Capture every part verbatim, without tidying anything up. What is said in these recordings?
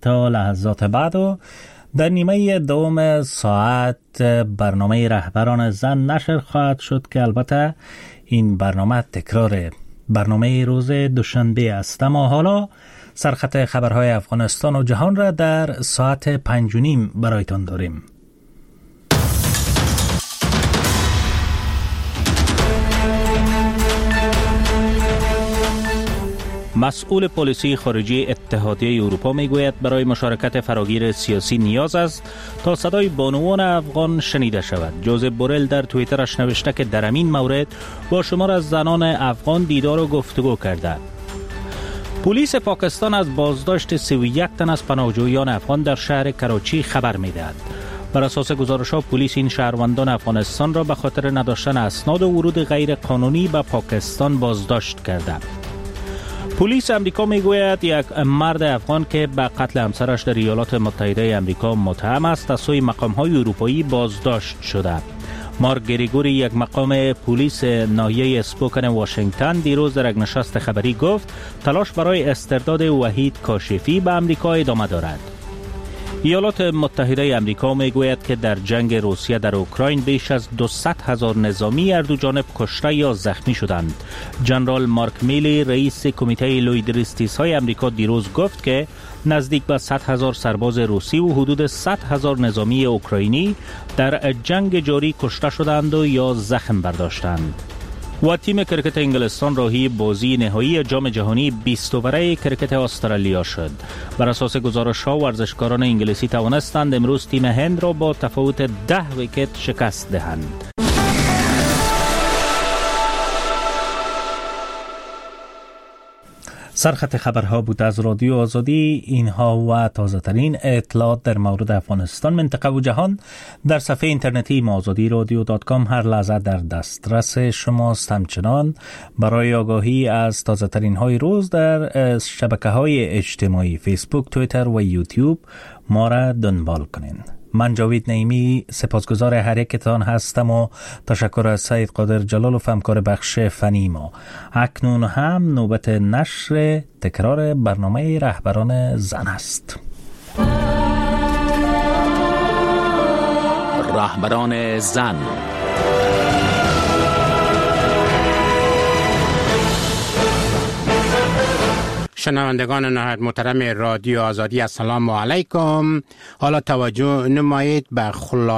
تا لحظات بعد و در نیمه دوم ساعت برنامه رهبران زن نشر خواهد شد که البته این برنامه تکرار برنامه روز دوشنبه است. اما حالا سرخط خبرهای افغانستان و جهان را در ساعت پنج و نیم برایتان داریم. مسئول پلیسی خارجی اتحادیه اروپا میگوید برای مشارکت فراگیر سیاسی نیاز است تا صدای بانوان افغان شنیده شود. جوزف بورل در توییترش نوشته که در همین مورد با شمار از زنان افغان دیدار و گفتگو کرده. پلیس پاکستان از بازداشت سی و یک تن از پناهجویان افغان در شهر کراچی خبر می‌دهد. بر اساس گزارش‌ها پلیس این شهروندان افغانستان را به خاطر نداشتن اسناد و ورود غیر قانونی به پاکستان بازداشت کرده. پلیس امریکا میگوید یک مرد افغان که به قتل همسرش در ایالات متحده امریکا متهم است از سوی مقام‌های اروپایی بازداشت شده. مارک گریگوری، یک مقام پلیس ناحیه اسپوکن واشنگتن، دیروز در یک نشست خبری گفت تلاش برای استرداد وحید کاشفی به امریکا ادامه دارد. ایالات متحده امریکا میگوید که در جنگ روسیه در اوکراین بیش از دویست هزار نظامی هر دو جانب کشته یا زخمی شدند. جنرال مارک میلی، رئیس کمیته لویدریستیس های امریکا، دیروز گفت که نزدیک به صد هزار سرباز روسی و حدود صد هزار نظامی اوکراینی در جنگ جاری کشته شدند و یا زخم برداشتند. و تیم کرکت انگلستان راهی بازی نهایی جام جهانی بیست اووره کرکت استرالیا شد. بر اساس گزارش‌ها ورزشکاران انگلیسی توانستند امروز تیم هند را با تفاوت ده ویکت شکست دهند. سرخط خبرها بود از رادیو آزادی. اینها و تازه ترین اطلاعات در مورد افغانستان، منطقه و جهان در صفحه اینترنتی ما آزادی رادیو دات کام هر لحظه در دسترس شماست. همچنان برای آگاهی از تازه ترین های روز در شبکه های اجتماعی فیسبوک، توییتر و یوتیوب ما را دنبال کنین. من جاوید نعیمی سپاسگزار هر یکتان هستم و تشکر از سید قادر جلال و همکار بخش فنی ما. اکنون هم نوبت نشر تکرار برنامه رهبران زن است. رهبران زن. شنوندگان نهایت محترم رادیو آزادی، السلام علیکم. حالا توجه نمایید به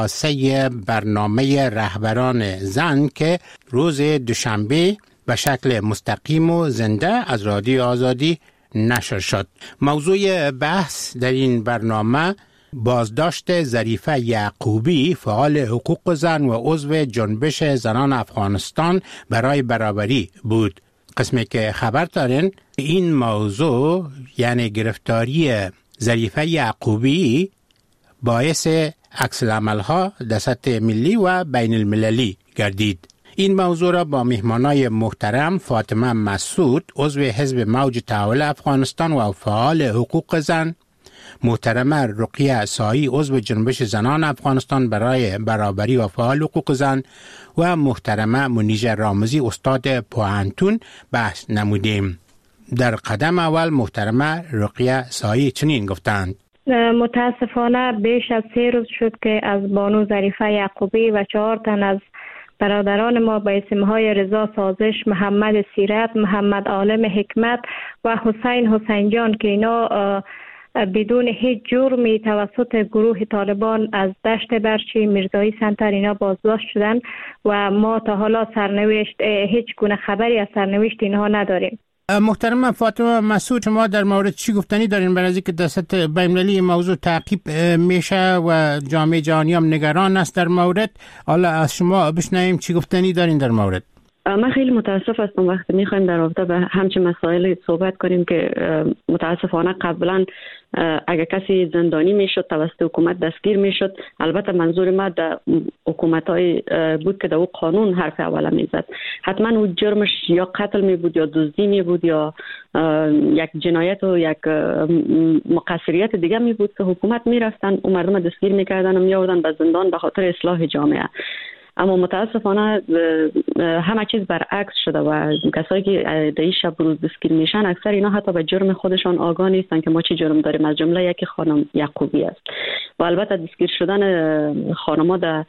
خلاصه برنامه رهبران زن که روز دوشنبه به شکل مستقیم و زنده از رادیو آزادی نشر شد. موضوع بحث در این برنامه بازداشت ظریفه یعقوبی، فعال حقوق زن و عضو جنبش زنان افغانستان برای برابری بود. قسمی که خبر دارین این موضوع یعنی گرفتاری ظریفه یعقوبی باعث عکس العمل‌ها در سطح ملی و بین المللی گردید. این موضوع را با مهمانای محترم فاطمه مسعود، عضو حزب موج تحول افغانستان و فعال حقوق زن، محترمه رقیه سایی، عضو جنبش زنان افغانستان برای برابری و فعال حقوق زن، و محترمه منیژه رامزی، استاد پوهنتون بحث نمودیم. در قدم اول محترمه رقیه سایی چنین گفتند: متاسفانه بیش از سه روز شد که از بانو ظریفه یعقوبی و چهار تن از برادران ما به اسمهای رضا سازش، محمد سیرت، محمد عالم حکمت و حسین حسین جان که اینا بدون هیچ جرمی توسط گروه طالبان از دشت برچی میرزایی سنتر اینا بازداشت شدن و ما تا حالا سرنوشت هیچ گونه خبری از سرنوشت اینها نداریم. محترم فاطمه مسعود، شما در مورد چی گفتنی دارین؟ برای اینکه در سطح بین‌المللی موضوع تعقیب میشه و جامعه جهانی هم نگران است در مورد، حالا از شما بشنویم چی گفتنی دارین در مورد. من خیلی متاسف هستم وقتی میخوایم در رابطه به همچین مسائل صحبت کنیم که متاسفانه قبلا اگر کسی زندانی میشد توسط حکومت دستگیر میشد، البته منظور ما در حکومت‌های بود که در او قانون حرف اوله میزد، حتما او جرمش یا قتل می بود یا دزدی می بود یا یک جنایت و یک مقصریت دیگه می بود که حکومت میرفتن و مردم دستگیر میکردن و میآوردن به زندان به خاطر اصلاح جامعه. اما متاسفانه همه چیز برعکس شده و کسایی که در این شب روز دستگیر میشن اکثر اینا حتی به جرم خودشان آگاه نیستن که ما چی جرم داریم. از جمله یکی خانم یعقوبی است و البته دستگیر شدن خانم‌ها در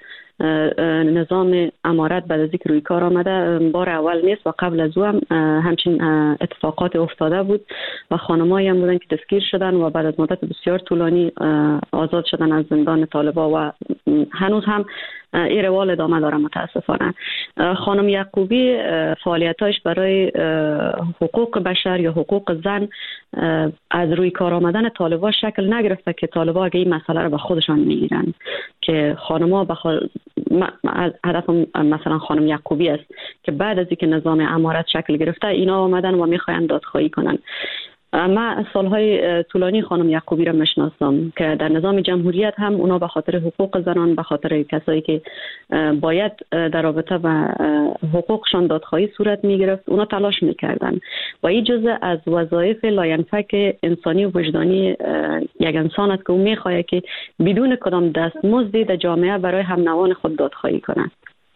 نظام امارت بعد از اینکه روی کار آمده بار اول نیست و قبل از او هم همچین اتفاقات افتاده بود و خانمایی هم بودن که دستگیر شدن و بعد از مدت بسیار طولانی آزاد شدن از زندان طالبان و هنوز هم این روال ادامه داره. متاسفانه خانم یعقوبی فعالیتاش برای حقوق بشر یا حقوق زن از روی کار آمدن طالبان شکل نگرفته که طالبان اگه این مسئله رو به خودشان میگیرن که خانم‌ها بخواد هدف مثلا خانم یعقوبی است که بعد از اینکه نظام امارت شکل گرفته اینا آمدن و میخواین دادخواهی کنن. من سالهای طولانی خانم یعقوبی را میشناسم که در نظام جمهوریت هم اونا به خاطر حقوق زنان، به خاطر کسایی که باید در رابطه با حقوقشان دادخواهی صورت میگرفت اونا تلاش میکردن و این جزء از وظایف لاینفک انسانی و وجدانی یک انسان است که اون میخواد که بدون کدام دستمزدی در جامعه برای هم نوان خود دادخواهی کنند.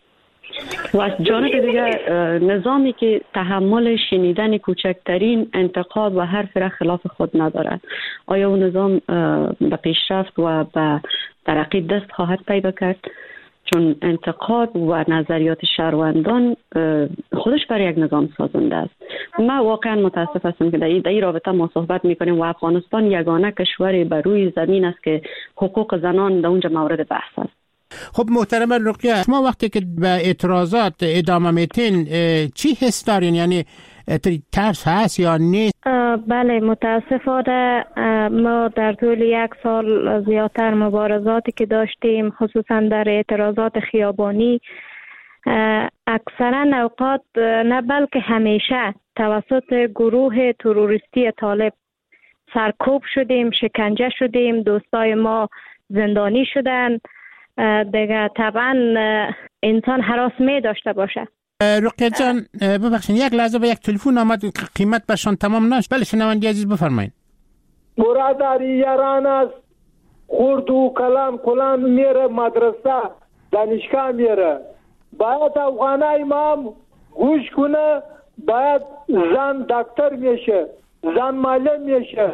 و از جانب دیگر نظامی که تحمل شنیدن کوچکترین انتقاد و حرف را خلاف خود ندارد، آیا اون نظام به پیشرفت و به ترقی دست خواهد پیدا کرد؟ چون انتقاد و نظریات شهروندان خودش برای یک نظام سازنده است. من واقعا متاسف هستم که در این رابطه ما صحبت میکنیم و افغانستان یگانه کشوری بر روی زمین است که حقوق زنان در اونجا مورد بحث است. خب محترم رقیه، شما وقتی که به اعتراضات ادامه میتین چی حس دارین؟ یعنی ترس هست یا نیست؟ بله متاسفانه ما در طول یک سال زیادتر مبارزاتی که داشتیم خصوصا در اعتراضات خیابانی اکثرا اوقات نه بلکه همیشه توسط گروه تروریستی طالب سرکوب شدیم، شکنجه شدیم، دوستای ما زندانی شدن. دیگه طبعا انسان هراس می داشته باشه. رقیه جان ببخشید یک لحظه به یک تلفن آمد قیمت برشان تمام نشد. بله شنوندی عزیز بفرمایید. برادری یاران است خورد و کلان کلان میره مدرسه دانشگاه میره. باید افغانه امام گوش کنه، باید زن دکتر میشه، زن معلم میشه،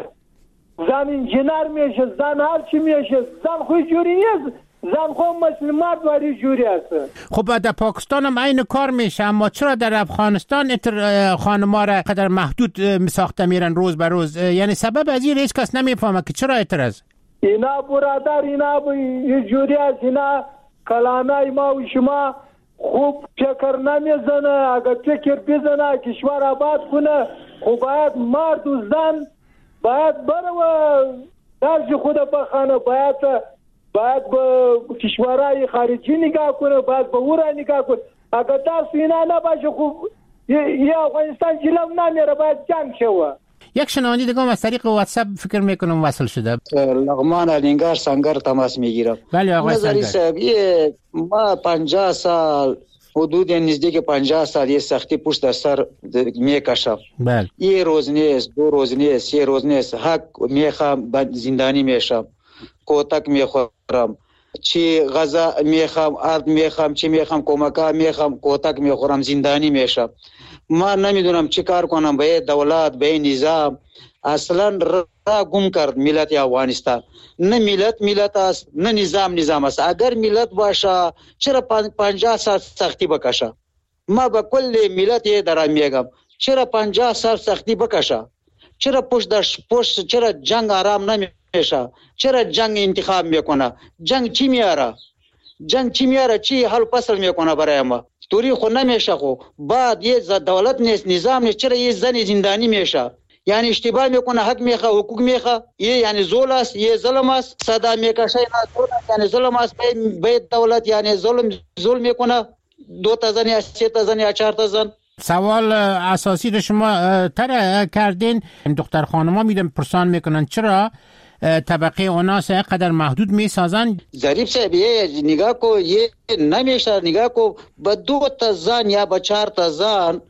زن انجینر میشه، زن هر چی میشه. زن خوش جوری نیست، زن خود مسلمات واری جوری است. خب در پاکستان هم این کار میشه، اما چرا در افغانستان خانم‌ها را قدر محدود ساخته میرن روز به روز؟ یعنی سبب از این هیچ کس نمیفهمه که چرا اعتراض؟ اینا برادر اینا جوری است، اینا کلانای ما و شما خوب فکر نمیزنه. اگر فکر بزنه کشور آباد کنه خب باید مرد و زن باید بره و درج خود بخانه، باید باید به کشورهای خارجی نگاه کنه، باید به اورا نگاه کنه. اگر دست اینا نباشه خوب یه افغانستان جلو نمیره، باید جنگ شوه. یک شنوندی دیگه از طریق واتساپ فکر میکنم وصل شده. لغمان علینگار سنگر تماس میگیرم. بله آقای نظری صاحب یه ما پنجاه سال حدود نزدیک پنجاه سال یه سختی پشت در سر میکشم. بله. یه روز نیست، دو روز نیست، یه روز نیست. حق میخوام زندانی میشم، کوتک میخورم، چی غذا میخوام، آرد میخوام، چی میخوام، کمکا میخوام، کوتک میخورم، زندانی میشم. ما نمیدونم چی کار کنم. به دولت به نظام اصلا را گم کرد ملت افغانستان. نه ملت ملت است، نه نظام نظام است. اگر ملت باشه چرا پنجاه سال سختی بکشه؟ ما به کل ملت دارم میگم چرا پنجاه سال سختی بکشه؟ چرا پشت در پشت چرا جنگ آرام نمیشه؟ چرا جنگ انتخاب میکنه؟ جنگ چی میاره؟ جنگ چی میاره؟ چی حل فصل میکنه برای ما؟ توری خود نمیشه. خو بعد یه دولت نیست، نظام نیست، چرا یه زن زندانی میشه؟ یعنی اشتباه میکنه، حق میخواه، حقوق میخواه، یه یعنی ظلم است، یه ظلم است. صدا میکشه یعنی ظلم است. به دولت یعنی ظلم ظلم میکنه. دو تا زن یا سه تا زن یا چهار تا زن. سوال اساسی رو شما تر کردین. دختر خانما میدن پرسان میکنن چرا طبقه اوناس قدر محدود میسازن. ظریف صاحب یه نگاه کو، یه نمیشه نگاه کو به دو تا زن یا به چهار تا زن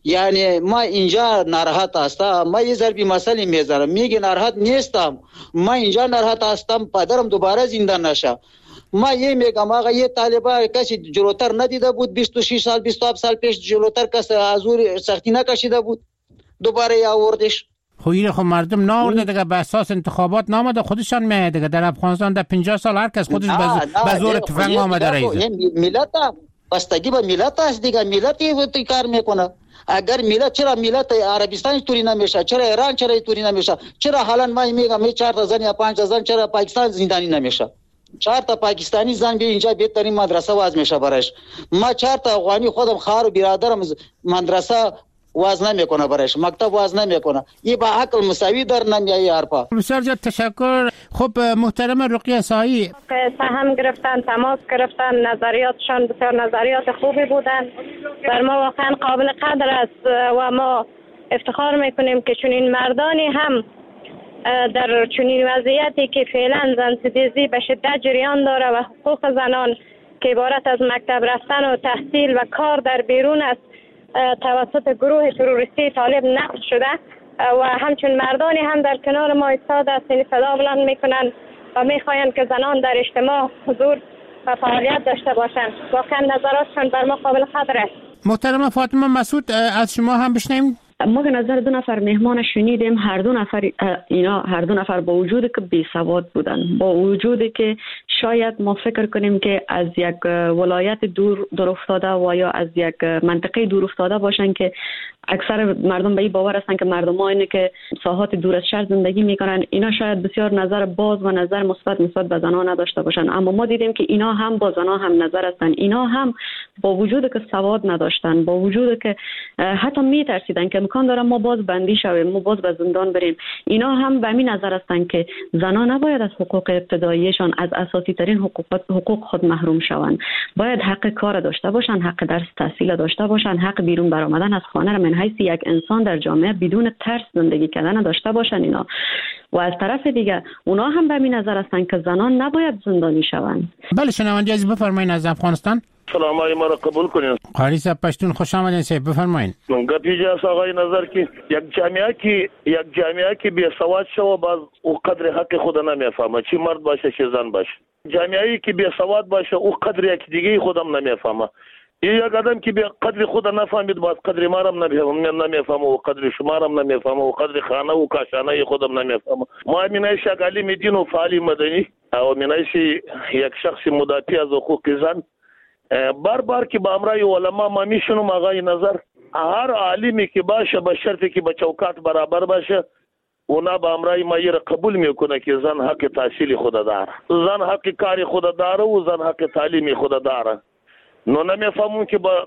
یعنی ما اینجا ناراحت هستم، ما یه ضربی مسئله میذارم، میگه ناراحت نیستم، ما اینجا ناراحت هستم پدرم دوباره زندان نشه. ما یه میگم آقا یه طالبا کسی جلوتر ندیده بود، بیست و شش سال بیست و هفت سال پیش جلوتر کسی ازور سختی نکشیده بود، دوباره یا آوردش. خب این خب مردم ناورده دیگه، به اساس انتخابات نامده، خودشان میاد دیگه. در افغانستان در پنجاه سال هر کس خودش به زور تفنگ آمده رئیس. ملت بستگی به ملت است دیگه، ملت کار میکنه. اگر ملت، چرا ملت عربستان طوری نمیشه، چرا ایران چرا طوری نمیشه، چرا حالا ما میگم می چهار تا زن یا پنج تا زن چرا پاکستان زندانی نمیشه؟ چهار تا پاکستانی زن به اینجا بهترین مدرسه واز میشه برایش. ما چهار تا افغانی خودم خواهر و برادرم مدرسه واز نمیکنه برایش، مکتب واز نمیکنه. این با عقل مساوی در نمیایه حرفا. بسیار زیاد تشکر. خب محترم رقیه سایی، سهم گرفتن، تماس گرفتن، نظریاتشان بسیار نظریات خوبی بودن، بر ما واقعا قابل قدر است و ما افتخار میکنیم که چنین مردانی هم در چنین وضعیتی که فعلا زنستیزی به شدت جریان داره و حقوق زنان که عبارت از مکتب رفتن و تحصیل و کار در بیرون است توسط گروه تروریستی طالب نقض شده و همچون مردانی هم در کنار ما ایستاده است، این صدا بلند میکنن و میخواین که زنان در اجتماع حضور و فعالیت داشته باشند. واقعا نظراتشان بر ما قابل قدر است. محترم فاطمه مسعود، از شما هم بشنویم. ما که نظر دو نفر مهمان شنیدیم، هر دو نفر اینا هر دو نفر با وجودی که بی سواد بودن، با وجودی که شاید ما فکر کنیم که از یک ولایت دور دور افتاده و یا از یک منطقه دور افتاده باشن، که اکثر مردم به این باور هستن که مردم اینه که ساحات دور از شهر زندگی میکنن، اینا شاید بسیار نظر باز و نظر مثبت نسبت به زنان نداشته باشن. اما ما دیدیم که اینا هم با زنان هم نظر هستن، اینا هم با وجودی که سواد نداشتن، با وجودی که حتی میترسیدن که امکان داره ما باز بندی شویم، ما باز به زندان بریم، اینا هم به همین نظر هستن که زنان نباید از حقوق ابتداییشان، از اساسی ترین حقوق حقوق خود محروم شوند. باید حق کار داشته باشن، حق درس تحصیل داشته باشن، حق بیرون برآمدن از خانه را من حیث یک انسان در جامعه بدون ترس زندگی کردن داشته باشن اینا. و از طرف دیگه اونا هم به همین نظر هستن که زنان نباید زندانی شوند. بله شنونده عزیز بفرمایید از افغانستان. سلام علیکم ما را قبول کنید. قاری صاحب پشتون خوش آمدین صاحب بفرمایید. گپی جاس آقای نظر کی یک جامعه کی یک جامعه کی بی سواد شو باز او قدر حق خود نمیفهمه، چی مرد باشه چی زن باشه. جامعه‌ای که بی سواد باشه او قدر یک دیگه خودم نمیفهمه. یک آدم که به قدر خود نفهمید باز قدر ما هم نمیفهمه و قدر شما هم نمیفهمه و قدر خانه و کاشانه خودم نمیفهمه. ما مینایش یک عالم دین و فعال مدنی او مینایش یک شخص مدافع از حقوق زن بار بار که با امرای علما ما میشونم آقای نظر هر عالمی که باشه به شرطی که به چوکات برابر باشه اونا با امرای ما یه قبول میکنه که زن حق تحصیل خود داره، زن حق کاری خود داره و زن حق تعلیمی خود داره. نو نمیفهمون که با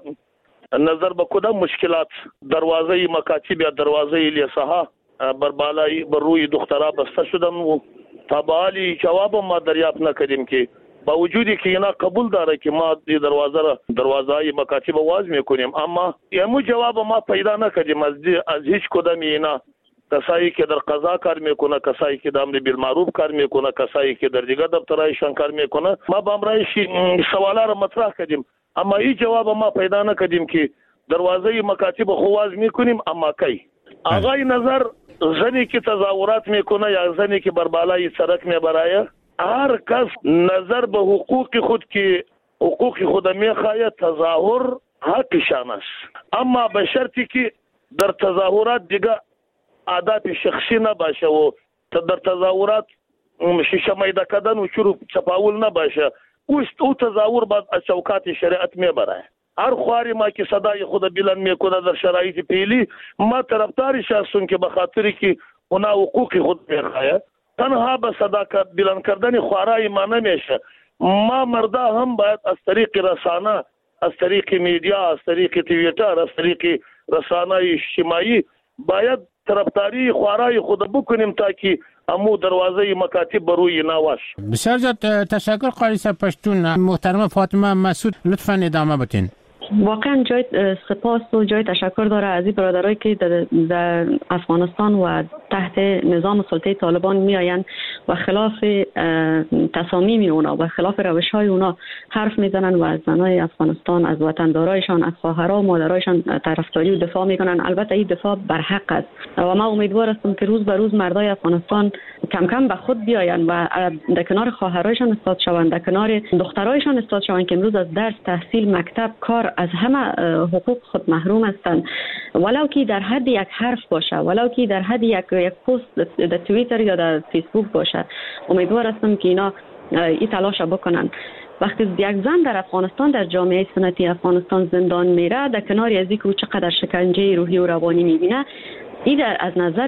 نظر به کدام مشکلات دروازه مکاتب یا دروازه لیساها بر بالای بر روی دخترها بسته شدن و تابعالی جواب ما دریافت نکردیم که با وجودی که اینا قبول داره که ما دی دروازه را دروازه مکاتب واز میکنیم، اما یمو جواب ما پیدا نکردیم از از هیچ کدام اینا. کسایی که در قضا کار میکنه، کسایی که در امر بالمعروف کار میکنه، کسایی که در دیگه دفترایشان کار میکنه، ما با امرایش سوالا را مطرح کردیم اما این جواب ما پیدا نکردیم که دروازه مکاتب خواز میکنیم اما کی. آقای نظر زنی که تظاهرات میکنه یا زنی که بر بالای سرک میبرایه، هر کس نظر به حقوق خود که حقوق خود میخواه تظاهر حقشان است، اما به شرطی که در تظاهرات دیگه آداب شخصی نباشه و در تظاهرات شیشه میده کردن و چروب چپاول نباشه. او تظاهر بعد از چوکات شریعت میبره. هر خواری ما که صدای خود بلند میکنه در شرایط پیلی ما طرفدارش هستیم که به خاطری که اونا حقوق خود میخواه تنها به صدا بلند کردن خوارای ما نمیشه. ما مردا هم باید از طریق رسانه، از طریق میدیا، از طریق توییتر، از طریق رسانه اجتماعی باید طرفداری خوارای خود بکنیم تا که امو دروازه مکاتب بروی نواش. بسیار زیاد تشکر قاری صاحب پشتون. محترم فاطمه مسعود لطفاً ادامه بدین. واقعا جای سپاس و جای تشکر داره از این برادرایی که در, در افغانستان و تحت نظام سلطه طالبان می آیند و خلاف تصامیم اونا و خلاف روش های اونا حرف میزنن و از زنای افغانستان، از وطندارایشان، از خواهرها و مادرایشان طرفداری و دفاع میکنن. البته این دفاع بر حق است و ما امیدوار هستم که روز به روز مردای افغانستان کم کم به خود بیاین و در کنار خواهرایشان استاد شوند، در کنار دخترایشان استاد شوند که امروز از درس، تحصیل، مکتب، کار، از همه حقوق خود محروم هستند. ولو که در حد یک حرف باشه، ولو که در حد یک یک پست در توییتر یا در فیسبوک باشه، امیدوار هستم که اینا این تلاش بکنن. وقتی یک زن در افغانستان، در جامعه سنتی افغانستان زندان میره، در کنار از اینکه چقدر شکنجه روحی و روانی میبینه، این در از نظر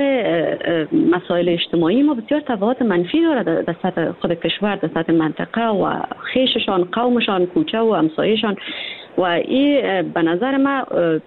مسائل اجتماعی ما بسیار تبعات منفی داره در سطح خود کشور، در سطح منطقه و خیششان، قومشان، کوچه و همسایه‌شان. و این به نظر ما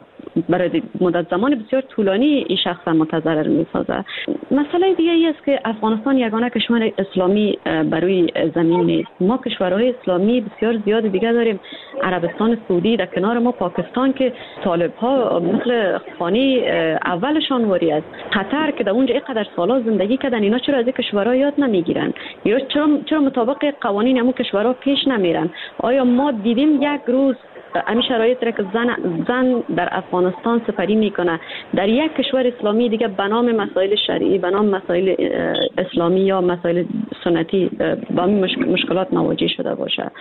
برای مدت زمان بسیار طولانی این شخص متضرر می‌سازه. مسئله دیگه ای است که افغانستان یگانه کشور اسلامی بروی زمین نیست. ما کشورهای اسلامی بسیار زیاد دیگه داریم. عربستان سعودی، در کنار ما پاکستان که طالب‌ها مثل خانه اولشان واری است. قطر که در اونجا اینقدر سالا زندگی کردن، اینا چرا از این کشورها یاد نمیگیرن؟ یا چرا چرا مطابق قوانین همون کشورها پیش نمیرن؟ آیا ما دیدیم یک روز همین شرایط را که زن زن در افغانستان سپری میکنه در یک کشور اسلامی دیگه به نام مسائل شرعی، به نام مسائل اسلامی یا مسائل سنتی با این مشکلات مواجه شده باشه؟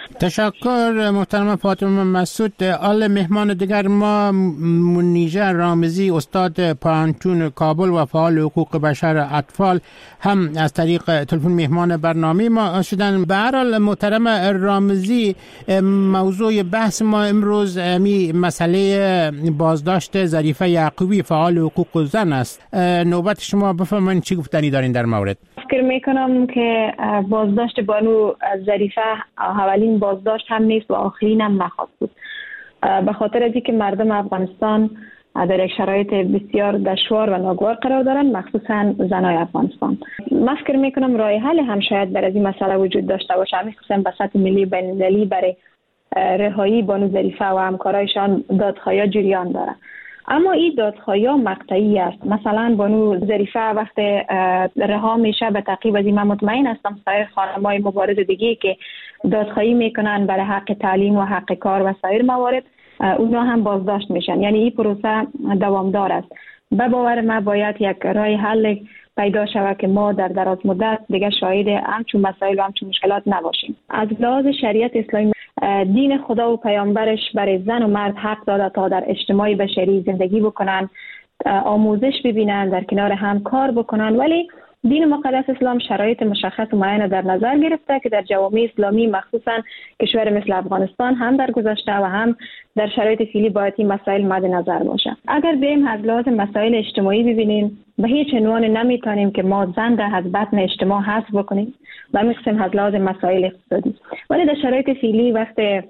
تشکر محترم فاطمه مسعود. آل مهمان دیگر ما منیژه رامزی، استاد پانتون کابل و فعال حقوق بشر اطفال، هم از طریق تلفن مهمان برنامه ما شدن. به هر حال محترم رامزی، موضوع بحث ما امروز می مسئله بازداشت ظریفه یعقوبی، فعال حقوق زن است. نوبت شما، بفرمایید چی گفتنی دارین در مورد؟ فکر میکنم که بازداشت بانو ظریفه اولین بازداشت هم نیست و آخرین هم نخواهد بود، به خاطر از اینکه مردم افغانستان در یک شرایط بسیار دشوار و ناگوار قرار دارند، مخصوصا زنای افغانستان. من فکر میکنم راه حل هم شاید در این مسئله وجود داشته باشه، مخصوصا به سطح ملی بین المللی برای رهایی بانو ظریفه و همکارایشان دادخواهی جریان داره. اما این دادخواهی مقطعی است. مثلا بانو ظریفه وقت رها میشه به تعقیب از این من مطمئن هستم سایر خانم‌های مبارز دیگه که دادخواهی میکنن برای حق تعلیم و حق کار و سایر موارد، اونا هم بازداشت میشن. یعنی این پروسه دوامدار است. به باور من باید یک راه حل پیدا شود که ما در دراز مدت دیگه شاهد همچون مسائل و همچون مشکلات نباشیم. از لحاظ شریعت اسلامی، دین خدا و پیامبرش برای زن و مرد حق داده تا در اجتماع بشری زندگی بکنن، آموزش ببینن، در کنار هم کار بکنن، ولی دین مقدس اسلام شرایط مشخص و معین در نظر گرفته که در جوامع اسلامی مخصوصا کشور مثل افغانستان هم در گذشته و هم در شرایط فعلی باید این مسائل مد نظر باشه. اگر بیم از لحاظ مسائل اجتماعی ببینیم، به هیچ عنوان نمیتونیم که ما زن را از بطن اجتماع حذف بکنیم و میخوایم از لحاظ مسائل اقتصادی. ولی در شرایط فعلی وقت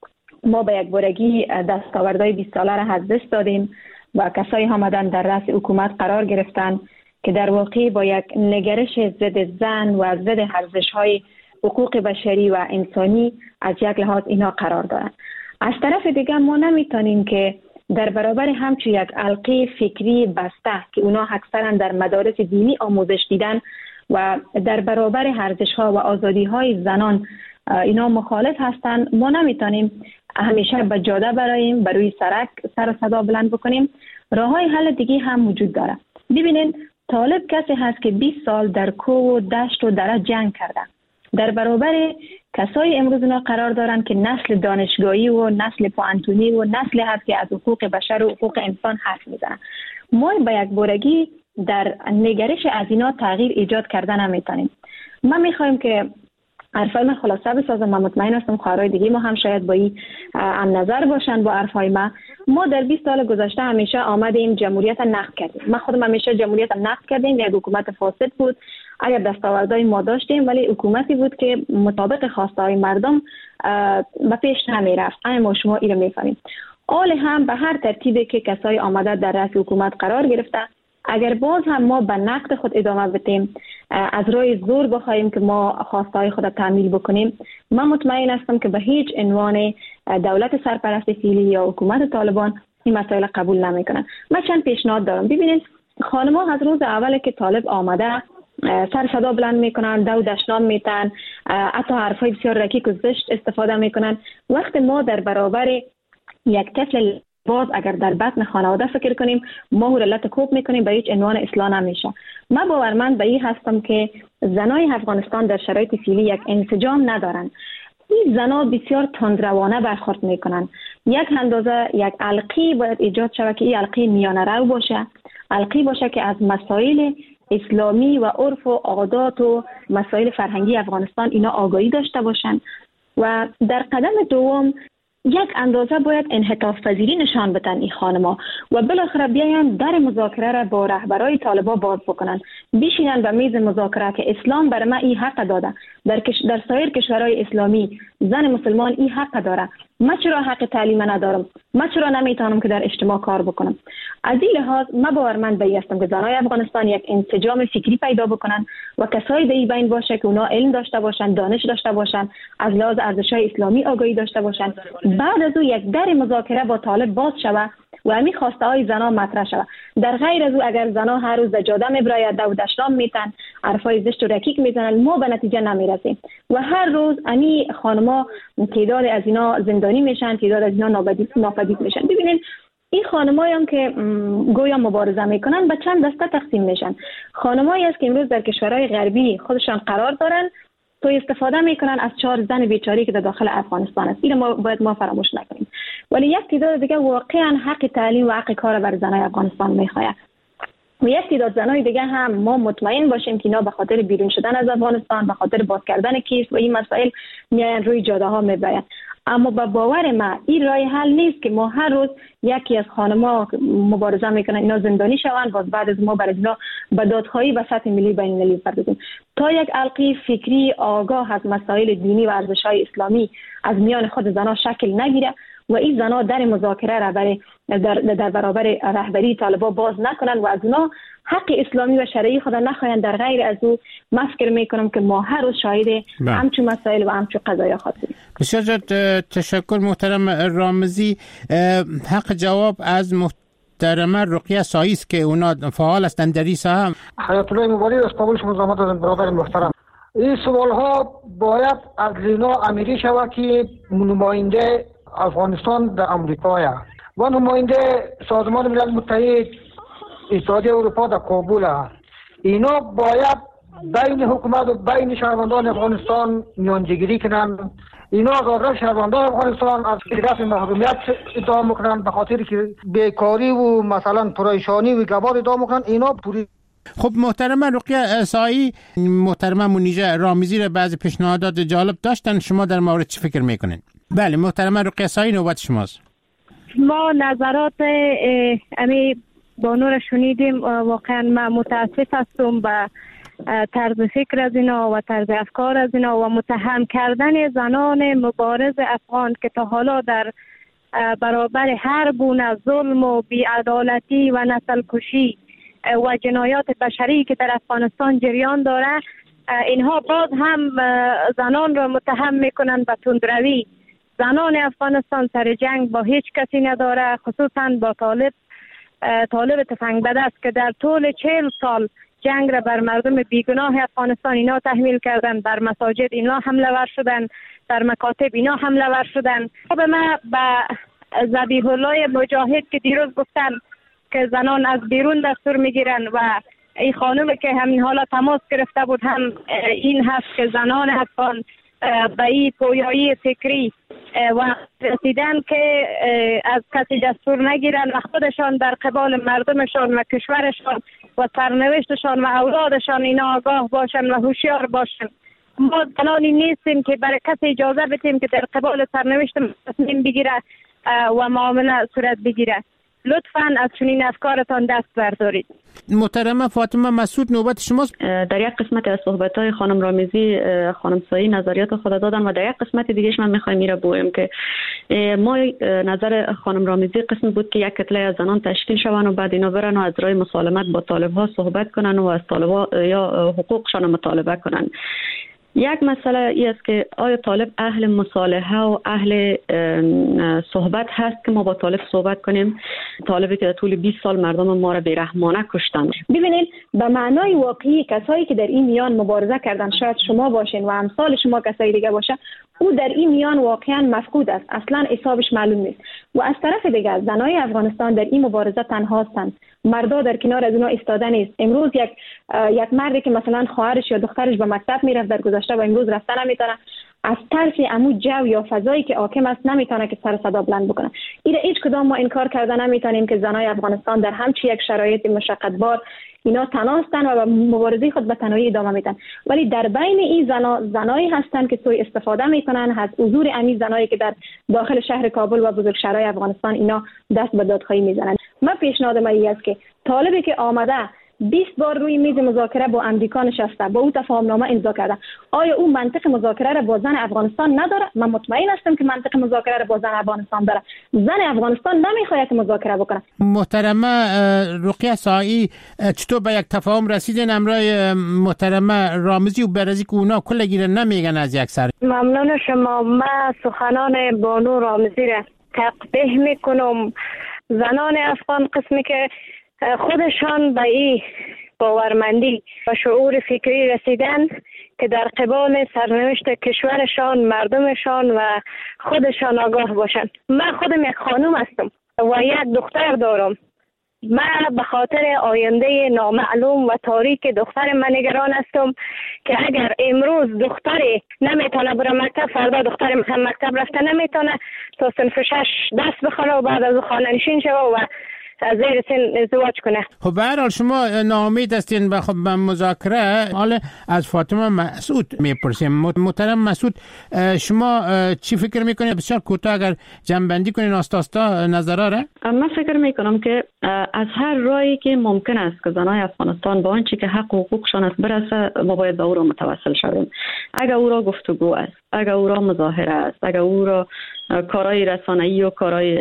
ما به یک بارگی دستاوردهای بیست ساله را از دست دادیم و کسایی آمدن در رأس حکومت قرار گرفتن که در واقع با یک نگرش ضد زن و ضد ارزش‌های حقوق بشری و انسانی از یک لحاظ اینا قرار دارند. از طرف دیگه ما نمیتونیم که در برابر همچون یک حلقه فکری بسته که اونا اکثرا در مدارس دینی آموزش دیدن و در برابر ارزش‌ها و آزادی‌های زنان اینا مخالف هستند، ما نمیتونیم همیشه به جاده براییم، بر روی سرک سر و صدا بلند بکنیم. راه‌های حل دیگه هم وجود داره. ببینید، طالب کسی هست که بیست سال در کوه و دشت و دره جنگ کرده. در برابر کسایی امروز اینا قرار دارن که نسل دانشگاهی و نسل پوانتونی و نسل هست که از حقوق بشر و حقوق انسان حرف میزنن. ما به یک بارگی در نگرش از اینا تغییر ایجاد کردن نمیتونیم. ما میخوایم که حرفای من خلاصه بسازم. من مطمئن هستم خواهرای دیگه ما هم شاید با این هم نظر باشن با حرفای ما. ما در بیست سال گذشته همیشه آمدیم جمهوریت نقد کردیم. من خودم همیشه جمهوریت نقد کردیم. یک حکومت فاسد بود. اگر دستاوردهای ما داشتیم ولی حکومتی بود که مطابق خواسته های مردم به پیش نمی رفت. اما شما این رو میفهمید. حال هم به هر ترتیبی که کسای آمده در رأس حکومت قرار گرفته، اگر باز هم ما به نقد خود ادامه بدیم، از روی زور بخواهیم که ما خواستهای خود تعمیل بکنیم، من مطمئن هستم که به هیچ عنوان دولت سرپرست فعلی یا حکومت طالبان این مسائل قبول نمیکنن. من چند پیشنهاد دارم. ببینید، خانم‌ها از روز اول که طالب آمده سر صدا بلند میکنن، دو دشنام میتن، حتی حرفای بسیار رکیک و زشت استفاده میکنن. وقت ما در برابر یک طفل باز اگر در بطن خانواده فکر کنیم، ما او رلت کوب میکنیم، به هیچ عنوان اصلاح نمیشه. من باورمند به این هستم که زنای افغانستان در شرایط فعلی یک انسجام ندارن. این زنا بسیار تندروانه برخورد میکنن. یک اندازه یک علقی باید ایجاد شود که این علقی میانه رو باشه، علقی باشه که از مسائل اسلامی و عرف و عادات و مسائل فرهنگی افغانستان اینا آگاهی داشته باشن. و در قدم دوم یک اندازه باید انعطاف پذیری نشان بدن این خانم‌ها و بالاخره بیاین در مذاکره را با رهبرای طالبان باز بکنن، بشینن به میز مذاکره که اسلام بر ما این حق داده، در کش... در سایر کشورهای اسلامی زن مسلمان این حق داره. من چرا حق تعلیم ندارم؟ من چرا نمیتونم که در اجتماع کار بکنم؟ از این لحاظ من باورمند به هستم که زنای افغانستان یک انسجام فکری پیدا بکنن و کسایی در این بین باشه که اونا علم داشته باشن، دانش داشته باشن، از لحاظ ارزش‌های اسلامی آگاهی داشته باشن. بعد از او یک در مذاکره با طالب باز شود و همین خواسته های زنا مطرح شود. در غیر از او اگر زنا هر روز در جاده میبراید، دو دشنام میتن، حرفای زشت و رکیک میزنن، ما به نتیجه نمیرسیم و هر روز امی خانما تعداد از اینا زندانی میشن، تعداد از اینا ناپدید میشن. ببینید این خانمایی هم که گویا مبارزه میکنن به چند دسته تقسیم میشن. خانمایی است که امروز در کشورهای غربی خودشان قرار دارن، تو استفاده میکنن از چهار زن بیچاری که در داخل افغانستان است. اینو ما باید ما فراموش نکنیم. ولی یک تعداد دیگه واقعا حق تعلیم و حق کار بر زنای افغانستان میخواد. و یک تعداد زنای دیگه هم ما مطمئن باشیم که اینا به خاطر بیرون شدن از افغانستان، به خاطر باز کردن کیس و این مسائل میان روی جاده ها میبرن. اما با باور ما این راه حل نیست که ما هر روز یکی از خانم‌ها مبارزه میکنن اینا زندانی شوند، باز بعد از ما برای اینا به دادخواهی به سطح ملی بین المللی بپردازیم. تا یک حلقه فکری آگاه از مسائل دینی و ارزش‌های اسلامی از میان خود زنها شکل نگیره و این زنها در مذاکره را برای در, در برابر رهبری طالبان باز نکنن و از اونا حق اسلامی و شرعی خود نخواهند. در غیر از او من فکر میکنم که ما هر روز شاهد همچون مسائل و همچون قضایا خواستیم. بسیار تشکر محترم رامزی. حق جواب از محترمه رقیه سایی است که اونا فعال هستند در این ساحه. حیات الله مبارک از قبول شما زحمت دادن برادر محترم. این سوال ها باید از لینا امیری شود که نماینده افغانستان در امریکا و نماینده سازمان ملل متحد، اتحادیه اروپا در کابل. اینا باید بین حکومت و بین شهروندان افغانستان میانجیگیری کنند. اینا از آزادی شهروندان افغانستان از رفع محرومیت ادعا میکنند به خاطر که بیکاری و مثلا پریشانی و گبار ادعا میکنند. اینا پوری. خب محترمه رقیه سایی، محترمه منیژه رامزی را بعضی پیشنهادات جالب داشتن، شما در مورد چی فکر میکنین؟ بله محترمه رقیه سایی، نوبت شماست. ما نظرات امی بانو را شنیدیم. واقعا من متاسف هستم به طرز فکر از اینا و طرز افکار از اینا و متهم کردن زنان مبارز افغان که تا حالا در برابر هر گونه ظلم و بی‌عدالتی و نسل کشی و جنایات بشری که در افغانستان جریان داره، اینها باز هم زنان را متهم میکنن به تندروی. زنان افغانستان سر جنگ با هیچ کسی نداره، خصوصا با طالب طالب تفنگ بدست که در طول چهل سال جنگ را بر مردم بیگناه افغانستان اینا تحمیل کردن، بر مساجد اینا حمله ور شدن، در مکاتب اینا حمله ور شدن. به ما به ذبیح الله مجاهد که دیروز گفتن که زنان از بیرون دستور میگیرن و این خانم که همین حالا تماس گرفته بود هم این هست که زنان افغان به این پویایی فکری و رسیدن که از کسی دستور نگیرن و خودشان در قبال مردمشان و کشورشان و سرنوشتشان و اولادشان اینا آگاه باشن و هوشیار باشن. ما زنانی نیستیم که برای کسی اجازه بدیم که در قبال سرنوشت تصمیم بگیره و معامله صورت بگیره. لطفاً از چنین افکارتان دست بردارید. محترمه فاطمه مسعود، نوبت شماست. در یک قسمت از صحبت‌های خانم رامزی خانم سایی نظریات خود دادن و در یک قسمت دیگهش من می‌خوایم میره بگویم که ما نظر خانم رامزی قسم بود که یک کتله از زنان تشکیل شوند و بعد اینا برن و از راه مسالمت با طالب‌ها صحبت کنن و از طالب‌ها یا حقوقشان مطالبه کنن. یک مسئله ای است که آیا طالب اهل مصالحه و اهل صحبت هست که ما با طالب صحبت کنیم؟ طالبی که در طول بیست سال مردم ما را بیرحمانه کشتن. ببینید به معنای واقعی کسایی که در این میان مبارزه کردن، شاید شما باشین و امثال شما کسایی دیگه باشه، او در این میان واقعا مفقود است، اصلا حسابش معلوم نیست. و از طرف دیگر زنای افغانستان در این مبارزه تنها هستند، مردا در کنار از اونا ایستاده نیست. امروز یک یک مردی که مثلا خواهرش یا دخترش به مکتب میرفت در گذشته و امروز رفتن نمیتونه، از ترس عمو جو یا فضایی که حاکم است نمیتونه که سر صدا بلند بکنه. این هیچ کدام ما انکار کرده نمیتونیم که زنای افغانستان در همچین یک شرایط مشقتبار اینا تنها هستند و مبارزه خود به تنهایی ادامه میدن. ولی در بین این زنا زنایی هستند که سوء استفاده میکنن از حضور امی زنایی که در داخل شهر کابل و بزرگشهرهای افغانستان اینا دست به دادخواهی میزنن. من پیشنهاد من این است که طالبی که آمده بیست بار روی میز مذاکره با امریکا نشسته، با او تفاهمنامه امضا کرده، آیا او منطق مذاکره را با زن افغانستان نداره؟ من مطمئن هستم که منطق مذاکره را با زن افغانستان داره. زن افغانستان نمیخواد که مذاکره بکنه. محترمه رقیه سایی، چطور به یک تفاهم رسیدین امرای محترمه رامزی و برزی که اونا کلگی نمیگن از یک سر؟ ممنون شما. من سخنان بانو رامزی را تقبیح میکنم. زنان افغان قسمی که خودشان به این باورمندی و شعور فکری رسیدن که در قبال سرنوشت کشورشان، مردمشان و خودشان آگاه باشند. من خودم یک خانم هستم و یک دختر دارم. من به خاطر آینده نامعلوم و تاریک دختر من نگران هستم که اگر امروز دختری نمیتونه بره مکتب، فردا دختر هم مکتب رفته نمیتونه تا صنف شش دست بخونه و بعد از خانه نشین شوه و از زیر سن ازدواج کنه. خب به هر حال شما ناامید هستین به خب مذاکره. حالا از فاطمه مسعود میپرسیم. محترم مسعود، شما چی فکر میکنید؟ بسیار کوتاه اگر جنبندی کنین آستا آستا نظرا را. من فکر میکنم که از هر راهی که ممکن است که زنای افغانستان با آنچه که حق و حقوقشان است برسه، ما باید به او را متوسل شویم. اگر او را گفتگو است، اگر او را مظاهره است، اگر او را کارهای رسانه‌ای و کارهای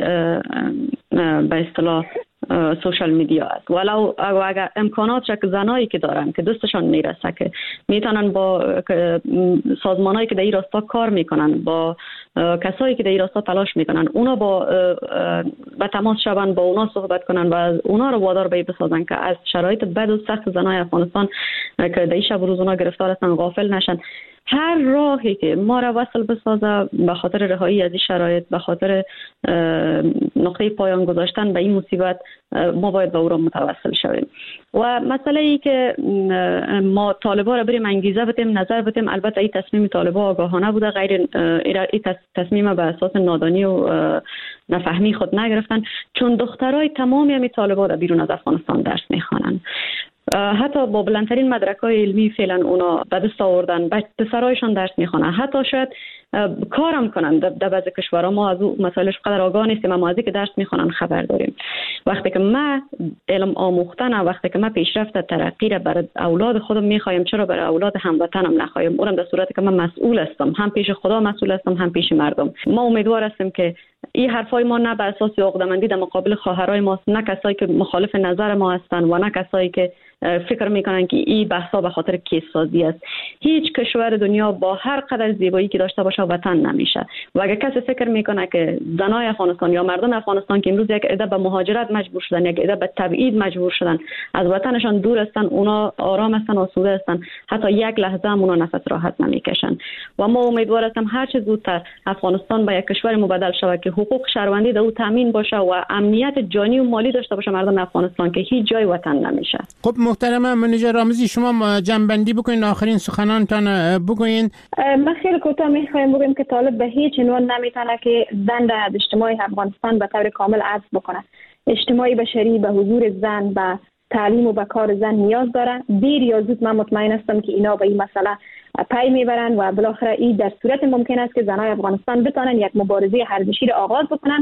به اصطلاح سوشال میدیا است، ولو اگر امکانات که زنایی که دارن که دستشان میرسه که میتونن با سازمانایی که در این راستا کار میکنن، با کسایی که در این راستا تلاش میکنن، اونا با به تماس شون، با اونا صحبت کنن و اونا رو وادار به بسازن که از شرایط بد و سخت زنای افغانستان که در این شب و روز اونا گرفتار هستن غافل نشن. هر راهی که ما را وصل بسازه به خاطر رهایی از این شرایط، به خاطر نقطه پایان گذاشتن به این مصیبت، ما باید به او را متوسل شویم. و مسئله ای که ما طالبا را بریم انگیزه بدیم، نظر بدیم، البته این تصمیم طالبا آگاهانه بوده، غیر این تصمیم به اساس نادانی و نفهمی خود نگرفتن، چون دخترای تمامی همی طالبا را بیرون از افغانستان درس میخوانند. حتی با بلندترین مدرک‌های علمی فعلا اونا به دست آوردن، پسرایشان درس میخوانن، حتی شاید کارم کنن در بعضی کشورها. ما از اون مسائلش قدر آگاه نیستیم، اما از اینکه درس میخوانن خبر داریم. وقتی که ما علم آموختن، وقتی که ما پیشرفت ترقی را برای اولاد خودم میخوایم، چرا برای اولاد هموطنم نخوایم؟ اونم در صورتی که من مسئول هستم، هم پیش خدا مسئول هستم، هم پیش مردم. ما امیدوار هستیم که این حرفای ما نه بر اساس عقده‌مندی در مقابل خواهرای ماست، نه کسایی که مخالف نظر ما هستن و نه کسایی که فکر میکنن که این بحثا به خاطر کیس سازی است. هیچ کشور دنیا با هر قدر زیبایی که داشته باشه وطن نمیشه. و اگر کسی فکر میکنه که زنای افغانستان یا مردم افغانستان که امروز یک عده به مهاجرت مجبور شدن، یک عده به تبعید مجبور شدن، از وطنشان دور هستن، اونا آرام هستن، آسوده هستن، حتی یک لحظه هم اونا نفس راحت نمیکشن. و ما امیدوار هستیم هر چه زودتر افغانستان به یک کشور مبدل شود که حقوق شهروندی در او تامین باشه و امنیت جانی و مالی داشته باشه مردم افغانستان که هیچ جای وطن نمیشه. خب محترم منیژه رامزی، شما جنبندی بکنین، آخرین سخنانتان بگوین. من خیلی کوتاه میخوایم بگم که طالب به هیچ عنوان نمیتونه که زن در اجتماع افغانستان به طور کامل عزل بکنه. اجتماع بشری به حضور زن، به تعلیم و به کار زن نیاز داره. دیر یا زود من مطمئن هستم که اینا به این مسئله پی میبرن و بالاخره این در صورت ممکن است که زنای افغانستان بتونن یک مبارزه ارزشی را آغاز بکنن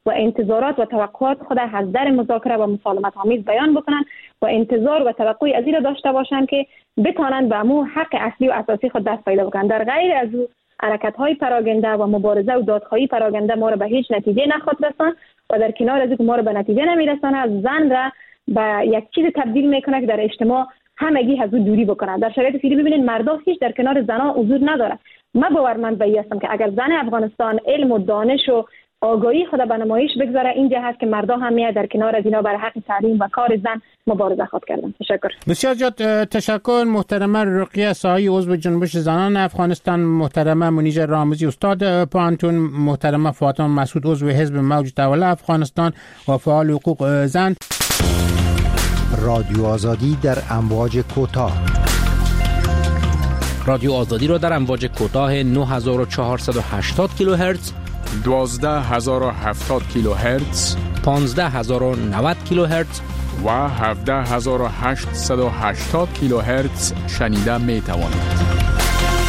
و انتظارات و توقعات خود از در مذاکره و مسالمت آمیز بیان بکنن و انتظار و توقع از این داشته باشند که بتانند به امو حق اصلی و اساسی خود دست پیدا بکنند. در غیر از او حرکت‌های پراگنده و مبارزه و دادخواهی پراگنده ما را به هیچ نتیجه نخواهد رساند و در کنار از اینکه ما را به نتیجه نمیرساند، زن را به یک چیز تبدیل میکنه که در اجتماع همگی از او دوری بکنه. در شرایط فعلی ببینید مردا هیچ در کنار زنها حضور نداره. من باورمند به این هستم که اگر زن افغانستان علم و دانش و آگاهی خود به نمایش بگذاره، اینجا هست که مردا هم میاد در کنار از اینا برای حق تعلیم و کار زن مبارزه خود کردن. تشکر. بسیار زیاد تشکر. محترمه رقیه ساهی، عضو جنبش زنان افغانستان، محترمه منیژه رامزی استاد پانتون، محترمه فاطمه مسعود عضو حزب موج تولد افغانستان و فعال حقوق زن. رادیو آزادی در امواج کوتاه. رادیو آزادی را در امواج کوتاه نه هزار و چهارصد و هشتاد کیلوهرتز، دوازده هزار و هفتاد کیلوهرتز، پانزده هزار و نود کیلوهرتز و هفده هزار و هشتصد و هشتاد کیلوهرتز شنیده می توانید.